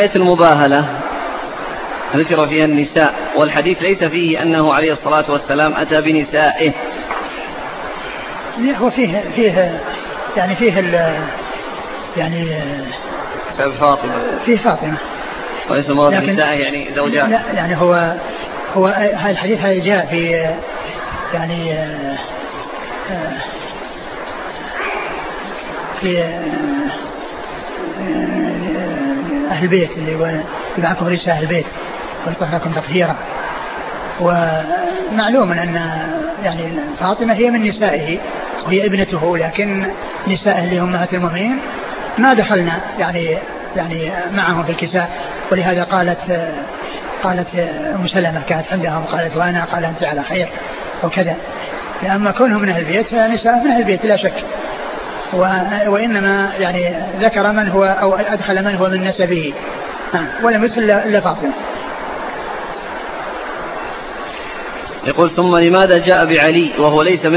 آية المباهلة ذكر فيها النساء، والحديث ليس فيه أنه عليه الصلاة والسلام أتى بنسائه. هو فيه يعني يعني سبب فاطمة، فيه فاطمة وليس مراد نسائه يعني زوجات. لا يعني هو هذا الحديث هذا جاء في يعني في أهل البيت اللي معكم رجال أهل البيت ويطهركم تطهيرا. ومعلوم أن يعني فاطمة هي من نسائه وهي ابنته، لكن نسائه اللي هم أمهات المؤمنين ما دخلنا يعني معهم في الكساء. ولهذا قالت أم سلمة كانت عندهم قالت وأنا قال أنت على خير وكذا. لأما كونهم من أهل البيت نساء من أهل البيت لا شك، وإنما يعني ذكر من هو أو أدخل من هو من نسبه ولم يدخل إلا فاطمة. يقول ثم لماذا جاء بعلي وهو ليس من